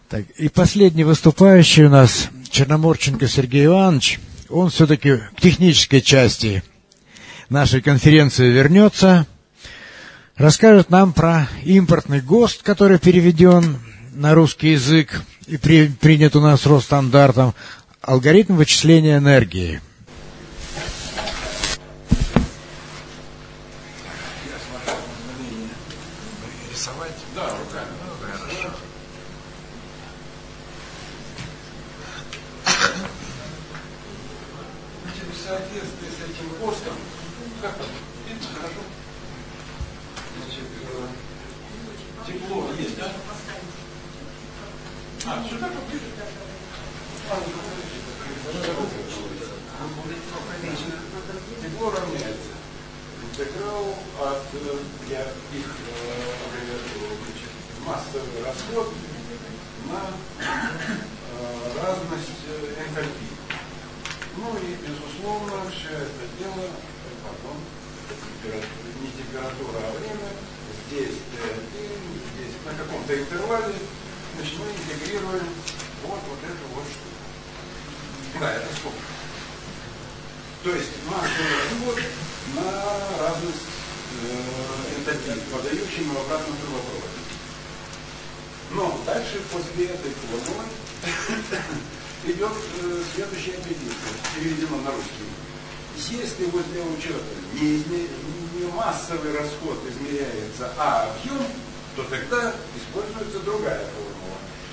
Так, и последний выступающий у нас, Черноморченко Сергей Иванович, он все-таки к технической части нашей конференции вернется, расскажет нам про импортный ГОСТ, который переведен на русский язык и принят у нас Росстандартом, алгоритм вычисления энергии. Тепло равняется интегралу от их массовый расход на разность энтальпии. Ну и, безусловно, все это дело, не температура, а время, здесь здесь на каком-то интервале, значит, мы интегрируем вот эту вот штуку. Да, это сколько? То есть массовый расход на разность энтальпии, подающим обратно трубопроводе. Но дальше, после этой формулы, идет следующее определение, переведено на русский. Если возле учета не массовый расход измеряется, а объем, то тогда используется другая формула.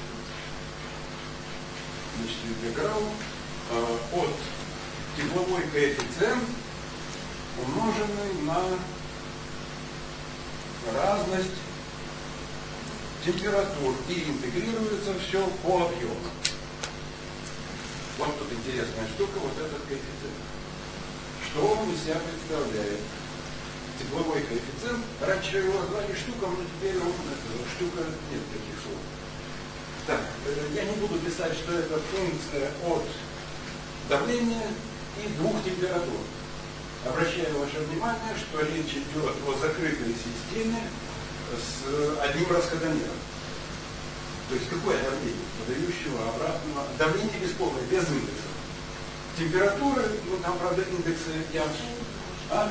Значит, интеграл от тепловой коэффициент, умноженный на разность температур, и интегрируется все по объему. Вот тут интересная штука, вот этот коэффициент. Что он из себя представляет? Тепловой коэффициент. Раньше его назвали штуком, но теперь он штука, нет таких слов. Так, я не буду писать, что это функция от давления и двух температур. Обращаю ваше внимание, что речь идет о закрытой системе с одним расходомером. То есть какое давление? Подающего обратного. Давление бесполое, без индекса. Температура, ну там, правда, индексы я... А?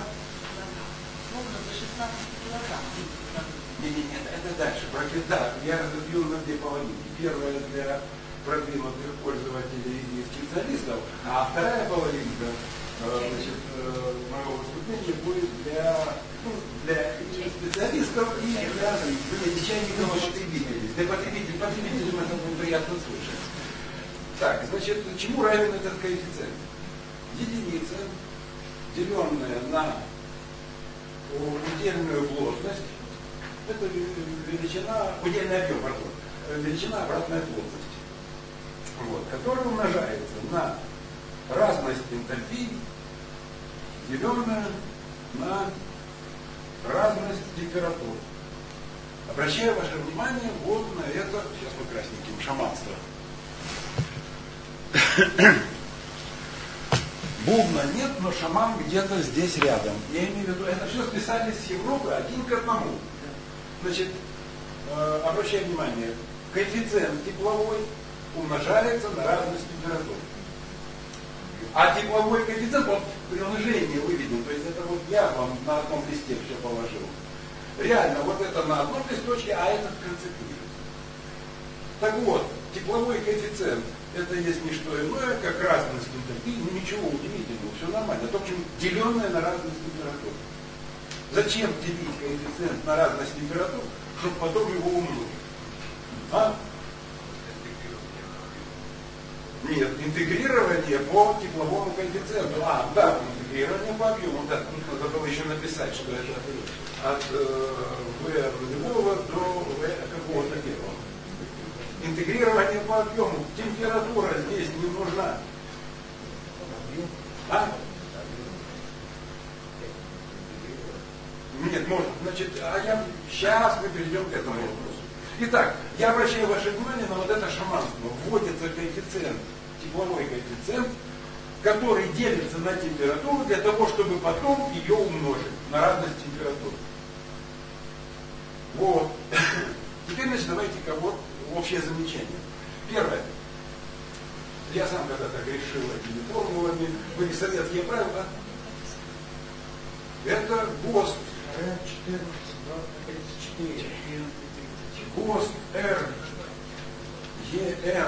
Не, это дальше. Да, я разобью на две половины. Первая для продвинутых пользователей и специалистов, а вторая половинка моего выступления будет для специалистов и для чайников потребителей. Для потребителям это будет приятно слышать. Так, значит, чему равен этот коэффициент? Единица, деленная на удельную плотность, это величина, удельный объем, величина обратной плотности. Вот, который умножается на разность энтальпии, деленная на разность температур. Обращаю ваше внимание вот на это, сейчас мы красненьким, шаманство. Бубна нет, но шаман где-то здесь рядом. Я имею в виду, это все списали с Европы один к одному. Значит, обращаю внимание, коэффициент тепловой умножается на разность температур. А тепловой коэффициент, вот приложение выведен, то есть это вот я вам на одном листе все положил. Реально, вот это на одном листочке, а это в конце книги. Так вот, тепловой коэффициент, это есть не что иное, как разность энтальпии, ну ничего удивительного, все нормально, то, в общем, деленное на разность температур. Зачем делить коэффициент на разность температур, чтобы потом его умножить? А? Нет, интегрирование по тепловому коэффициенту. Да, интегрирование по объему. Да, тут надо было еще написать, что это от В нулевого до В какого-то первого. Интегрирование по объему. Температура здесь не нужна. А? Нет, можно. Значит, сейчас мы перейдем к этому вопросу. Итак, я обращаю ваше внимание на вот это шаманство. Вводится коэффициент, тепловой коэффициент, который делится на температуру для того, чтобы потом ее умножить на разность температур. Вот. Теперь, значит, давайте-ка вот общее замечание. Первое. Я сам когда-то грешил этими формулами, были советские правила. Это ГОСТ. ГОСТ Р. ЕН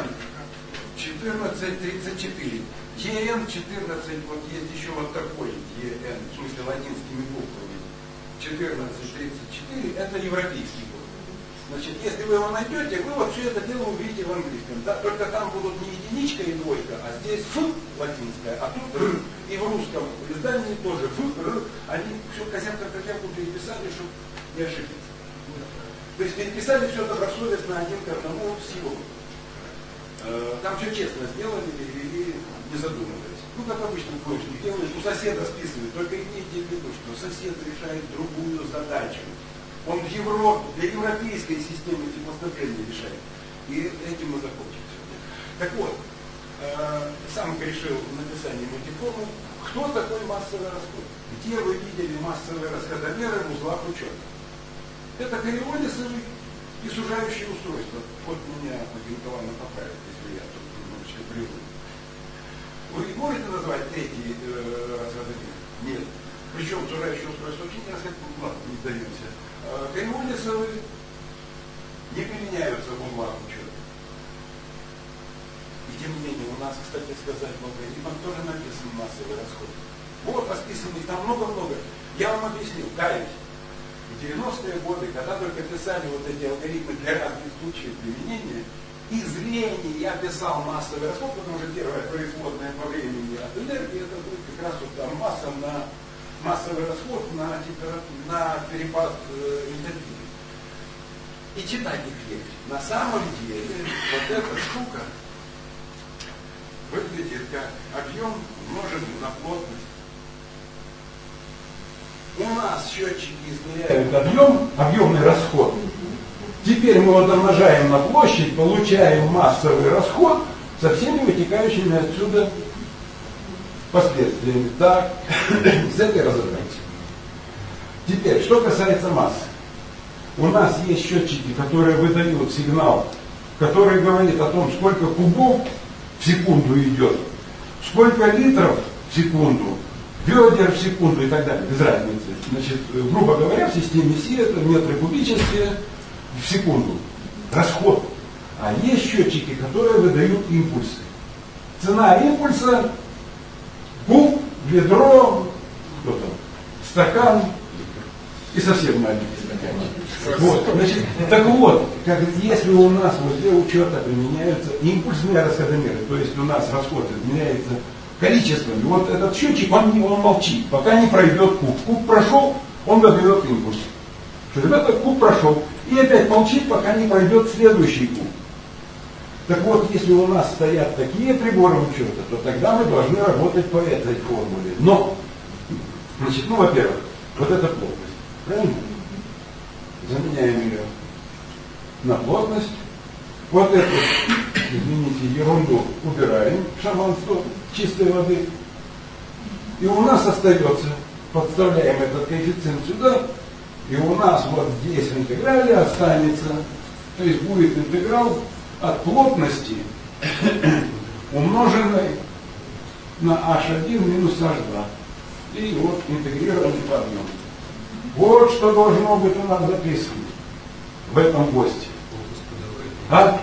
1434. ЕН 14, вот есть еще вот такой ЕН, в смысле латинскими буквами. 1434, это европейский год. Значит, если вы его найдете, вы вот все это дело увидите в английском. Да? Только там будут не единичка и двойка, а здесь Ф латинская, а тут Р. И в русском издании тоже Ф, Р. Они все козявку переписали, чтобы не ошибиться. То есть переписали все добросовестно один к одному всего. Там все честно сделали и не задумывались. Ну, как обычно двоечник делаешь, у соседа списывают. Только имейте в виду, что сосед решает другую задачу. Он в Европе, для европейской системы теплоснабжения решает. И этим мы закончим сегодня. Так вот, сам грешил написанием этих формул. Кто такой массовый расход? Где вы видели массовые расходомеры в узлах учета? Это Кориолисовый и сужающее устройство. Вот меня Гинкована поправит, если я тут немножечко привык. Вы можете назвать эти расходомеры? Нет. Причем сужающее устройство очень не расходит. Ладно, не сдаемся. Кориолисовые не применяются в узлах учета. И тем не менее, у нас, кстати сказать, в алгоритмах тоже написан массовый расход. Вот расписано их там много-много. Я вам объяснил, каюсь. В 90-е годы, когда только писали вот эти алгоритмы для разных случаев применения, из лени я писал массовый расход, потому что первая производная по времени от энергии, это будет как раз вот там масса на массовый расход на перепад энтальпии. И читать их легче. На самом деле, вот эта штука выглядит как объем умноженный на плотность. У нас счетчики измеряют объемный расход. Теперь мы его домножаем на площадь, получаем массовый расход со всеми вытекающими отсюда последствиями. Так, с этой разобрались. Теперь, что касается массы. У нас есть счетчики, которые выдают сигнал, который говорит о том, сколько кубов в секунду идет, сколько литров в секунду, ведер в секунду и так далее, без разницы. Значит, грубо говоря, в системе Си это метры кубические в секунду. Расход. А есть счетчики, которые выдают импульсы. Цена импульса куб, ведро, что там, стакан и совсем маленький стаканчик. Вот, значит, так вот, если у нас возле учета применяются импульсные расходомеры, то есть у нас расход изменяется количествами, вот этот счетчик, он молчит, пока не пройдет куб. Куб прошел, он выдает импульс. Что этот куб прошел, и опять молчит, пока не пройдет следующий куб. Так вот, если у нас стоят такие приборы учета, то тогда мы должны работать по этой формуле. Но, значит, во-первых, вот эта плотность, правильно? Заменяем ее на плотность. Вот эту, извините, ерунду убираем, шаманство чистой воды. И у нас остается, подставляем этот коэффициент сюда, и у нас вот здесь в интеграле останется, то есть будет интеграл от плотности, умноженной на h1 минус h2. И вот интегрированный по объему. Вот что должно быть у нас записано в этом госте. А?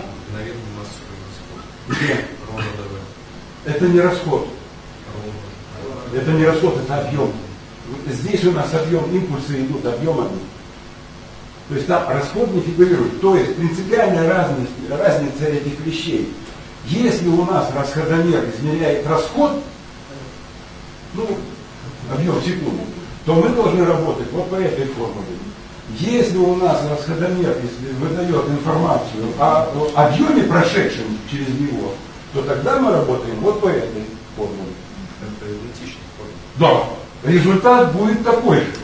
Где? Это не расход. Это не расход, это объем. Здесь у нас объем, импульсы идут объемами. То есть там расход не фигурирует. То есть принципиальная разница этих вещей. Если у нас расходомер измеряет расход, объем в секунду, то мы должны работать вот по этой формуле. Если у нас расходомер выдает информацию о объеме, прошедшем через него, то тогда мы работаем вот по этой формуле. Это идентичная формула. Да. Результат будет такой же.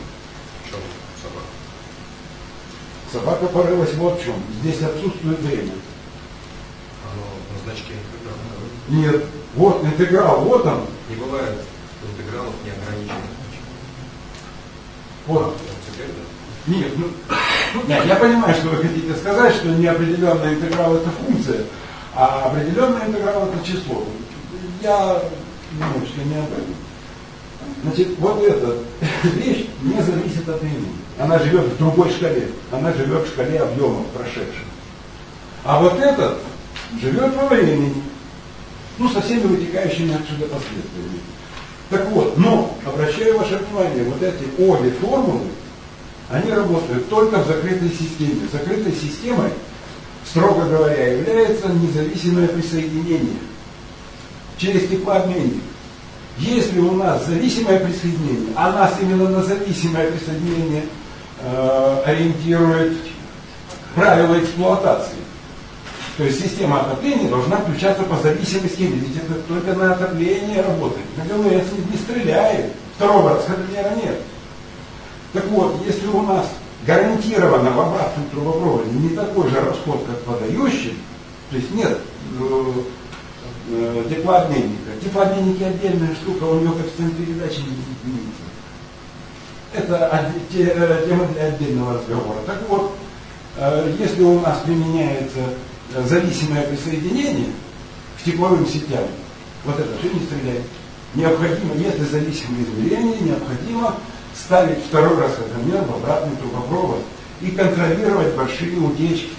Собака. Собака порылась вот в чем. Здесь отсутствует время. Оно на значке интеграла. Нет. Вот интеграл, вот он. Не бывает интегралов неограниченных. Вот. Теперь, да? Нет, Нет, я понимаю, что вы хотите сказать, что неопределенный интеграл это функция, а определенный интеграл это число. Я немножечко не об этом. Значит, вот эта вещь не зависит от времени. Она живет в другой шкале. Она живет в шкале объемов прошедших. А вот этот живет во времени. Ну, со всеми вытекающими отсюда последствиями. Так вот, но, обращаю ваше внимание, вот эти обе формулы, они работают только в закрытой системе. Закрытой системой, строго говоря, является независимое присоединение через теплообменник. Если у нас зависимое присоединение, а нас именно на зависимое присоединение ориентирует правила эксплуатации, то есть система отопления должна включаться по зависимости, ведь это только на отопление работает. На ГВС не стреляет, второго расходомера нет. Так вот, если у нас гарантированно в обратном трубопроводе не такой же расход, как подающий, то есть нет теплообменника. Теплообменники отдельная штука, у него коэффициент передачи не изменится. Это тема для отдельного разговора. Так вот, если у нас применяется зависимое присоединение к тепловым сетям, вот это все не стреляет. Необходимо, если зависимое измерение, необходимо ставить второй расходомер в обратный трубопровод и контролировать большие утечки.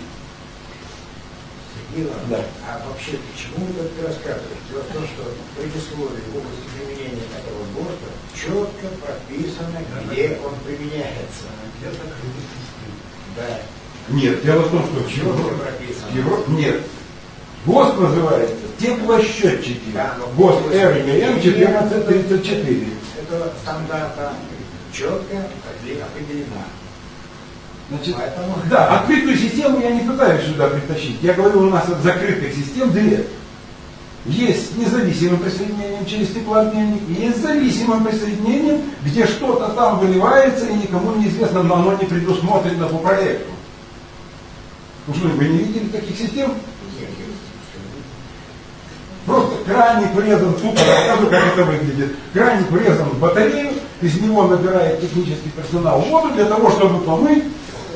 Да. А вообще, почему вы это рассказываете? Дело в том, что в предисловии в области применения этого ГОСТа четко прописано, где он применяется. Да. Нет, дело в том, что в Европе нет. ГОСТ называется теплосчетчики. Да, ГОСТ РГМ 1434. Это стандарта четко определена. Значит, да, открытую систему я не пытаюсь сюда притащить. Я говорю, у нас от закрытых систем две. Есть с независимым присоединением через теплообменник, и есть с зависимым присоединением, где что-то там выливается и никому не известно, но оно не предусмотрено по проекту. Ну что, вы не видели таких систем? Просто краник врезан, тут расскажу, как это выглядит. Краник врезан в батарею, из него набирает технический персонал воду для того, чтобы помыть.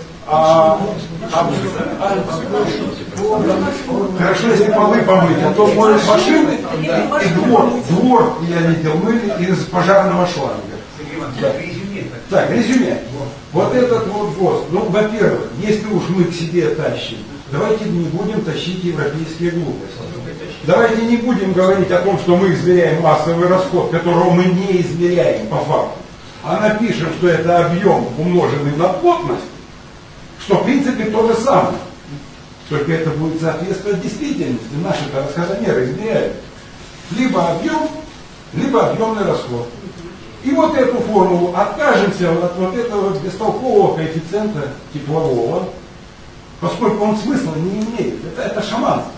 Хорошо, если полы помыть, а то моют машины, и двор, я видел, мыли из пожарного шланга. Да. Так, резюме. Вот этот вот ГОСТ. Ну, во-первых, если уж мы к себе тащим, давайте не будем тащить европейские глупости. Давайте не будем говорить о том, что мы измеряем массовый расход, которого мы не измеряем по факту, а напишем, что это объем, умноженный на плотность, что в принципе то же самое. Только это будет соответствовать действительности. Наши-то расходомеры измеряют либо объем, либо объемный расход. И вот эту формулу откажемся от вот этого бестолкового коэффициента теплового, поскольку он смысла не имеет. Это шаманство.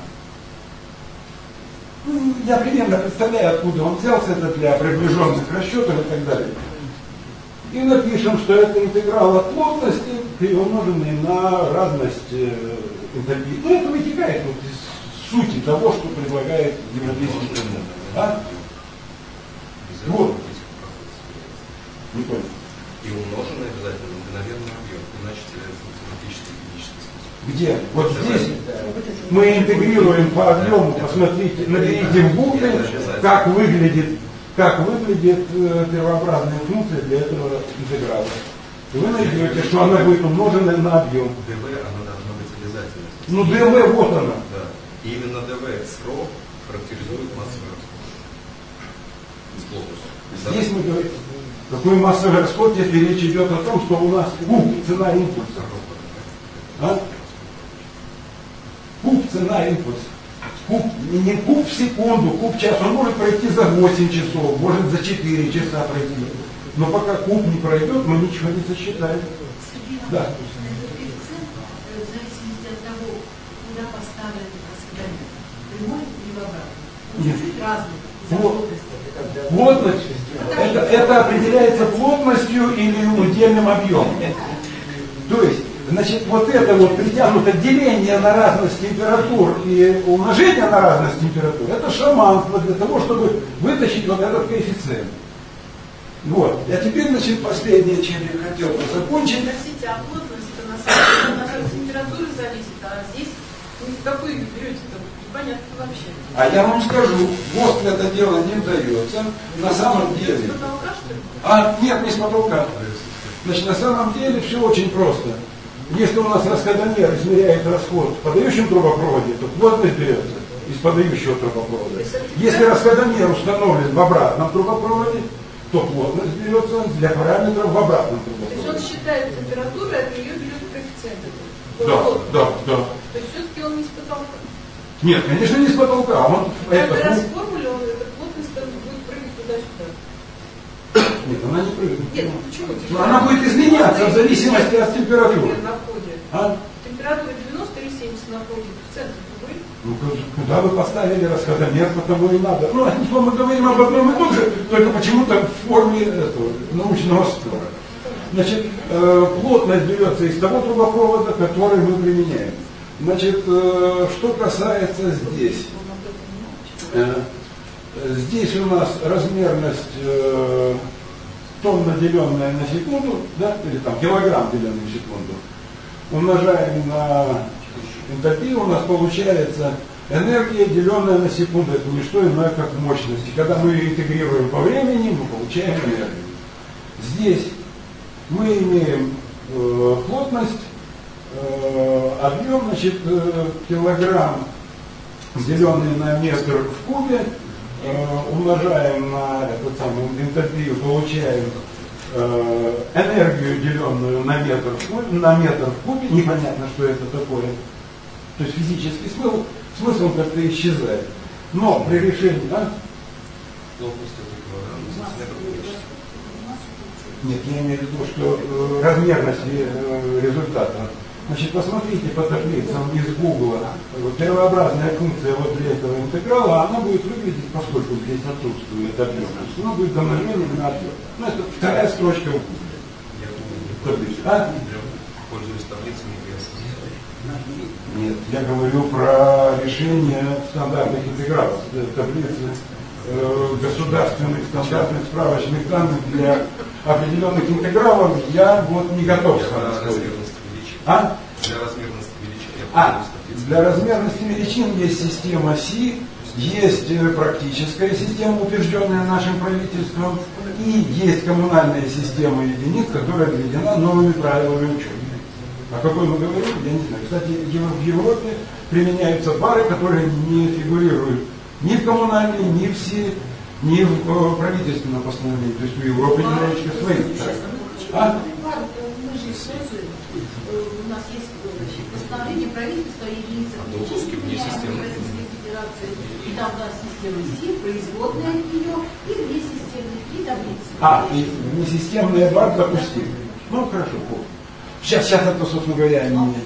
Ну, я примерно представляю, откуда он взялся, это для приближенных расчетов и так далее. И напишем, что это интеграл от плотности, умноженный на разность энтальпии. Ну, это вытекает вот из сути того, что предлагает европейский стандарт. Да? Вот. Не понял. И умноженный обязательно на мгновенный объем, иначе теряется математический и физический способ. Где? Вот здесь мы интегрируем по объему, посмотрите, наберите в гугле, как выглядит первообразная функция для этого интеграла. И вы найдете, что она будет умножена на объем. ДВ, она должна быть обязательно. Ну, ДВ, вот она. Да. И именно ДВ СРО характеризует массовый расход. С плотностью. Здесь мы говорим, какой массовый расход, если речь идет о том, что у нас цена импульса. А? Цена импульса. Не куб в секунду, куб в час, он может пройти за 8 часов, может за 4 часа пройти. Но пока куб не пройдет, мы ничего не сосчитаем. Да. В зависимости от того, куда поставлен расходомер, прямой или обратно. Чуть разный. Плотность, это определяется плотностью или удельным объемом. То есть, значит, вот это вот притянуто деление на разность температур и умножение на разность температур, это шаманство для того, чтобы вытащить вот этот коэффициент. Вот. А теперь, значит, последнее, чем я хотел бы закончить. Простите, а плотность это на самом деле, от температуры зависит, а здесь какой берете-то, непонятно вообще. А я вам скажу, ГОСТ это дело не дается, на самом деле. С потолка, что ли? Нет, не с потолка. Значит, на самом деле все очень просто. Если у нас расходомер измеряет расход в подающем трубопроводе, то плотность берется из подающего трубопровода. Если расходомер установлен в обратном трубопроводе, то плотность берется для параметров в обратном То есть трубопроводе. он считает температуру, а от нее берет коэффициент. Да. То есть все-таки он не с потолка. Нет, конечно, не с потолка. Он Каждый раз в формуле эта плотность будет прыгать туда-сюда. Нет, она не прыгнет. Нет, почему? Но она будет изменяться в зависимости от температуры. На входе. А? Температура 90 или 70 на входе. В центре другой. Ну, куда вы поставили расходомер, потому и надо. Ну, мы говорим об одном и том же, только почему-то в форме научного спора. Значит, плотность берется из того трубопровода, который мы применяем. Значит, что касается здесь. Здесь у нас размерность тонна, деленная на секунду, да, или там килограмм, деленный в секунду, умножаем на энтальпию, у нас получается энергия, деленная на секунду. Это не что иное, как мощность. И когда мы ее интегрируем по времени, мы получаем энергию. Здесь мы имеем плотность, объем, значит, килограмм, деленный на метр в кубе, умножаем на эту самую энтальпию, получаем энергию, деленную на метр в кубе, непонятно, что это такое. То есть физический смысл как-то исчезает. Но при решении... Нет, я имею в виду, что размерность результата. Значит, посмотрите по таблицам из Гугла. Первообразная функция вот для этого интеграла, она будет выглядеть, поскольку здесь отсутствует объем, она будет домножением на объем. Ну, это вторая строчка в Гугле. Пользуюсь таблицами и Нет, я говорю про решение стандартных интегралов. Таблицы государственных стандартных справочных данных для определенных интегралов я вот не готов сказать. Для размерности величин. Для размерности величин есть система Си, есть практическая система, утвержденная нашим правительством, и есть коммунальная система единиц, которая введена новыми правилами учета. О какой мы говорим, я не знаю. Кстати, в Европе применяются пары, которые не фигурируют ни в коммунальной, ни в Си, ни в правительственном постановлении. То есть у Европы немножечко свои. Мы же используем, у нас есть постановление правительства единицы Российской Федерации, и там у нас система СИ, производная от нее, и две системы, и таблицы. И несистемная бар допустим. Ну, хорошо, сейчас это, собственно говоря,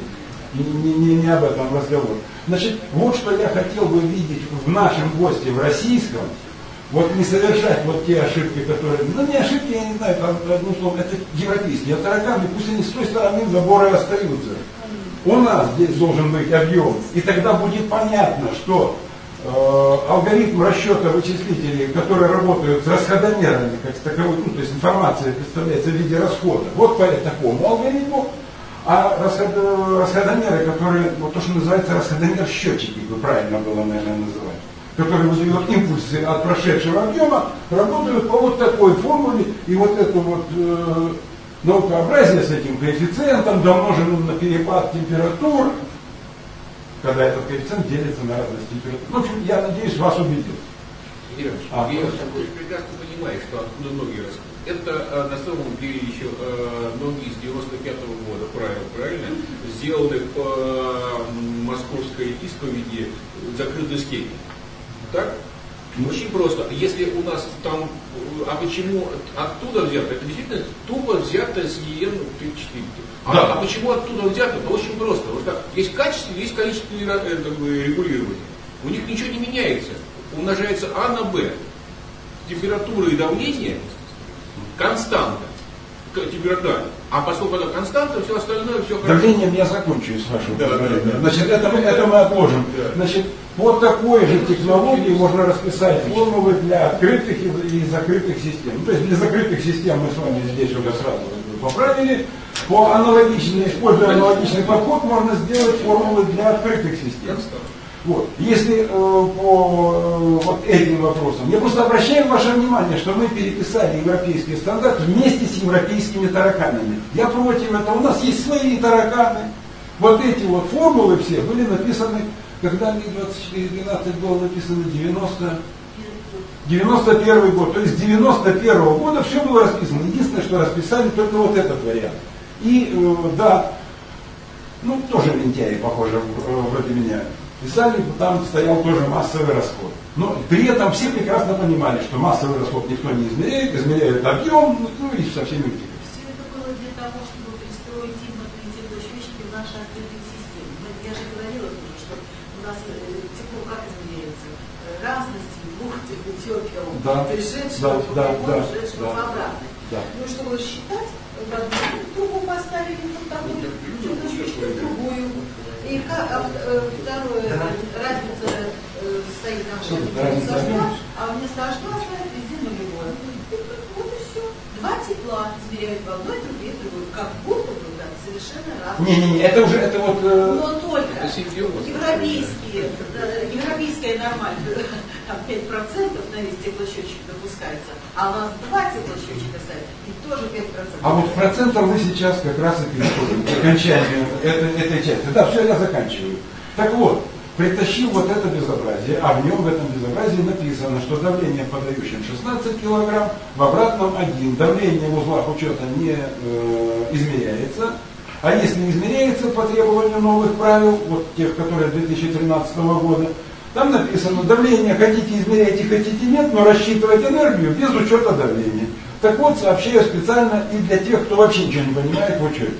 не об этом разговор. Значит, вот что я хотел бы видеть в нашем госте, в российском, вот не совершать вот те ошибки, которые... Ну, не ошибки, я не знаю, там, одним словом, это европейские. А тараканы, пусть они с той стороны забора остаются. У нас здесь должен быть объем. И тогда будет понятно, что алгоритм расчета вычислителей, которые работают с расходомерами, как таковой, то есть информация представляется в виде расхода, вот по такому алгоритму. А расходомеры, которые, вот то, что называется расходомер-счетчики, бы правильно было, наверное, называть, которые выдают импульсы от прошедшего объема, работают по вот такой формуле, и вот это вот наукообразие с этим коэффициентом, домноженным на перепад температур, когда этот коэффициент делится на разность температур. Ну, в общем, я надеюсь, вас убедил. Ты прекрасно понимаешь, что откуда ноги растут. Это на самом деле еще ноги с 95-го года, правильно, сделаны по московской исповеди закрытой схеме. Так? Очень просто. Если у нас там, а почему оттуда взято? Это действительно тупо взято с ЕН 34. А почему оттуда взято? Это очень просто. Вот так, есть качественное, есть количественное регулирование. У них ничего не меняется. Умножается А на Б. Температура и давление константа. Температура. А поскольку это константа, все остальное, все хорошо. Давлением я закончу, с вашего позволения. Значит, это мы отложим. Значит, по такой же технологии можно расписать формулы для открытых и закрытых систем. То есть для закрытых систем мы с вами здесь уже сразу поправили. Используя аналогичный подход, можно сделать формулы для открытых систем. Вот. Если по вот этим вопросам, я просто обращаю ваше внимание, что мы переписали европейские стандарты вместе с европейскими тараканами. Я против этого. У нас есть свои тараканы. Вот эти вот формулы все были написаны, когда МиГ-2412 был написан 91 год. То есть с 91 года все было расписано. Единственное, что расписали только вот этот вариант. И да, ну тоже лентяи, похоже, вроде меня. Писали, там стоял тоже массовый расход. Но при этом все прекрасно понимали, что массовый расход никто не измеряет, измеряют объем, ну и со всеми этими. Все это было для того, чтобы пристроить именно теплосчетчики в наши открытые системы. Я же говорила тоже, что у нас тепло как измеряется? Разностью двух тепел, пришедшего, ушедшего обратно. Ну, чтобы считать, в одну трубу поставили, вот такую теплосчетчик, в другую. И второе, разница стоит на H, а вместо H стоит везде нулевое. Вот и все. Два тепла измеряют в одной трубе, другой. Как будто бы да, совершенно разные. Не, это уже, это вот... Но только европейская нормальная, там 5% на весь теплосчетчик допускается, а у нас два теплосчетчика ставят, и тоже 5%. А вот в процентах мы сейчас как раз и переходим к окончанию этой части. Да, все, я заканчиваю. Так вот, притащил вот это безобразие, а в нем в этом безобразии написано, что давление в подающем 16 кг, в обратном 1. Давление в узлах учета не измеряется. А если измеряется по требованию новых правил, вот тех, которые 2013 года, там написано, давление хотите измеряйте, хотите нет, но рассчитывать энергию без учета давления. Так вот, сообщаю специально и для тех, кто вообще ничего не понимает в учете.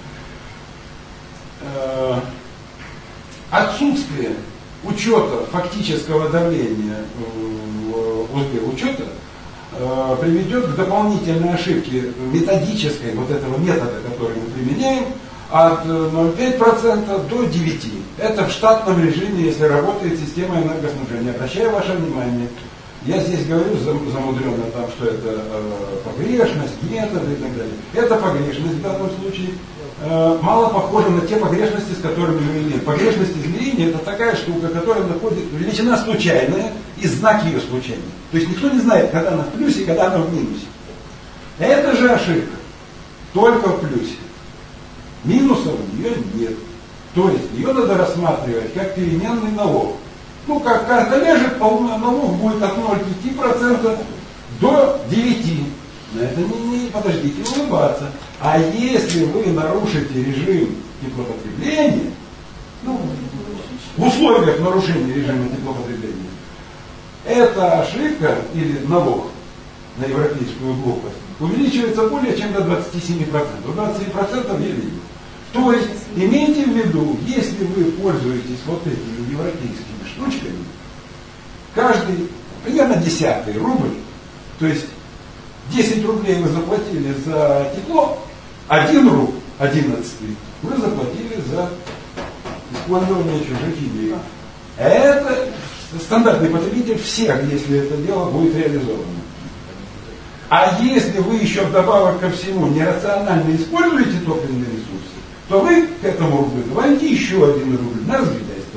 Отсутствие учета фактического давления в узле учета приведет к дополнительной ошибке методической, вот этого метода, который мы применяем, от 0,5% до 9%. Это в штатном режиме, если работает система энергоснабжения. Обращаю ваше внимание, я здесь говорю замудренно, там, что это погрешность, методы и так далее. Это погрешность в данном случае. Мало похожа на те погрешности, с которыми мы имеем. Погрешность измерения — это такая штука, которая находит величина случайная и знак ее случайный. То есть никто не знает, когда она в плюсе, когда она в минусе. Это же ошибка. Только в плюсе. Минусов у нее нет. То есть ее надо рассматривать как переменный налог. Ну, как карта лежит, налог будет от 0,5% до 9%. На это подождите улыбаться. А если вы нарушите режим теплопотребления, ну, в условиях нарушения режима теплопотребления, эта ошибка или налог на европейскую глупость увеличивается более чем до 27%. 27% я видел. То есть, имейте в виду, если вы пользуетесь вот этими европейскими штучками, каждый примерно 10 рубль, то есть 10 рублей вы заплатили за тепло, 1 рубль, 11 вы заплатили за использование чужих идей. Это стандартный потребитель всех, если это дело будет реализовано. А если вы еще вдобавок ко всему нерационально используете топливные ресурсы, то вы к этому рублю добавите еще 1 рубль на разгильдяйство.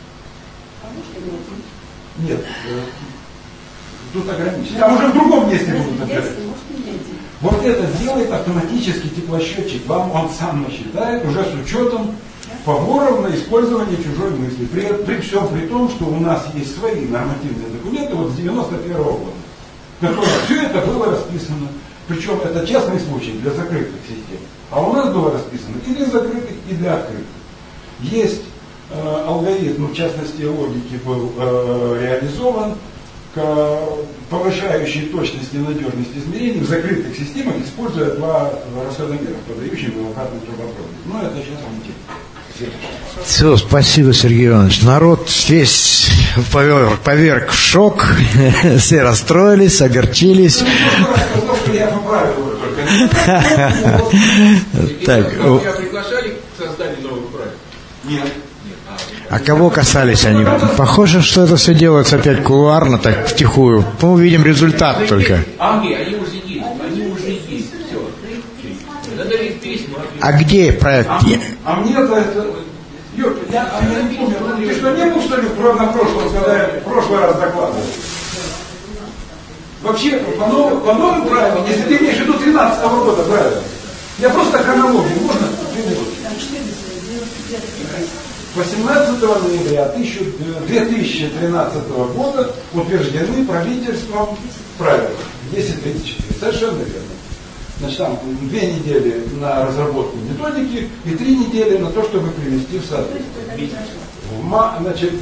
Нет. Тут ограничено. Там уже в другом месте будут опирать. Вот это сделает автоматически теплосчетчик. Вам он сам насчитает уже с учетом поборов на использование чужой мысли. При всем при том, что у нас есть свои нормативные документы вот с 91 года, в которых все это было расписано. Причем это частный случай для закрытых систем. А у нас было расписано и для закрытых, и для открытых. Есть алгоритм, в частности логики, был реализован к повышающей точности и надежности измерений в закрытых системах, используя два расходомера, подающие в обратном трубопроводе. Но это сейчас не тема. Все, спасибо, Сергей Иванович. Народ весь поверг в шок, все расстроились, огорчились. Так, меня приглашали к созданию новых правил? Нет. А кого касались они? Похоже, что это все делается опять кулуарно, так втихую. Мы увидим результат только. Они уже есть, все. Надо ведь письма. А где проект? А мне-то это... Юр, я не помню, ты что, не был, что ли, на прошлом, когда я в прошлый раз докладывал? Вообще, по новым правилам, если ты имеешь в виду 13 года правила, я просто хронологию, можно? 18 ноября 2013 года утверждены правительством правила 1034. Совершенно верно. Значит, там 2 недели на разработку методики и 3 недели на то, чтобы привести в соответствие. Значит,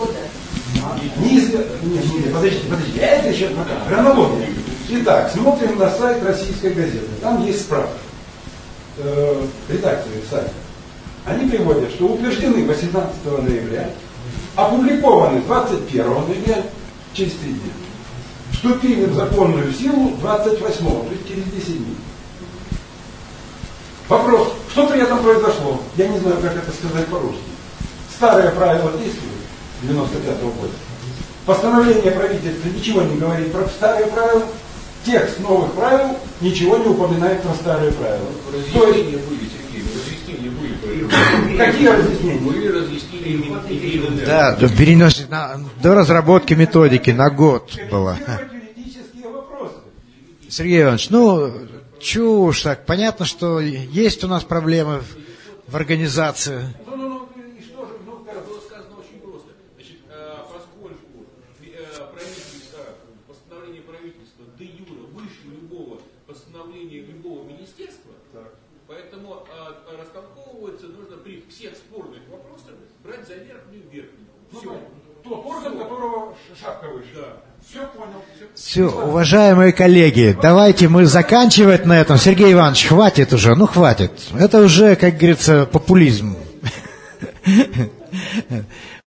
подождите, это еще хронология. Итак, смотрим на сайт Российской газеты. Там есть справка. Редакторы сайта. Они приводят, что утверждены 18 ноября, опубликованы 21 ноября, через 3 дня. Вступили в законную силу 28-го, то есть через 10 дней. Вопрос, что при этом произошло? Я не знаю, как это сказать по-русски. Старые правила действуют 95-го года. Постановление правительства ничего не говорит про старые правила. Текст новых правил ничего не упоминает про старые правила. Разъяснения были, Сергей, разъяснения были. Какие разъяснения? Были разъяснения. Да, переносит до разработки методики на год было. Юридические вопросы. Сергей Иванович, чушь так. Понятно, что есть у нас проблемы в организации. И что же, было сказано очень просто. Значит, поскольку постановление правительства де юре выше любого постановления любого министерства, поэтому растолковывается, нужно при всех спорных вопросах брать за верхнюю. Все. Тот орган, которого шапка выше. Да. Все понял. Все, уважаемые коллеги, давайте мы заканчивать на этом. Сергей Иванович, хватит уже, хватит. Это уже, как говорится, популизм.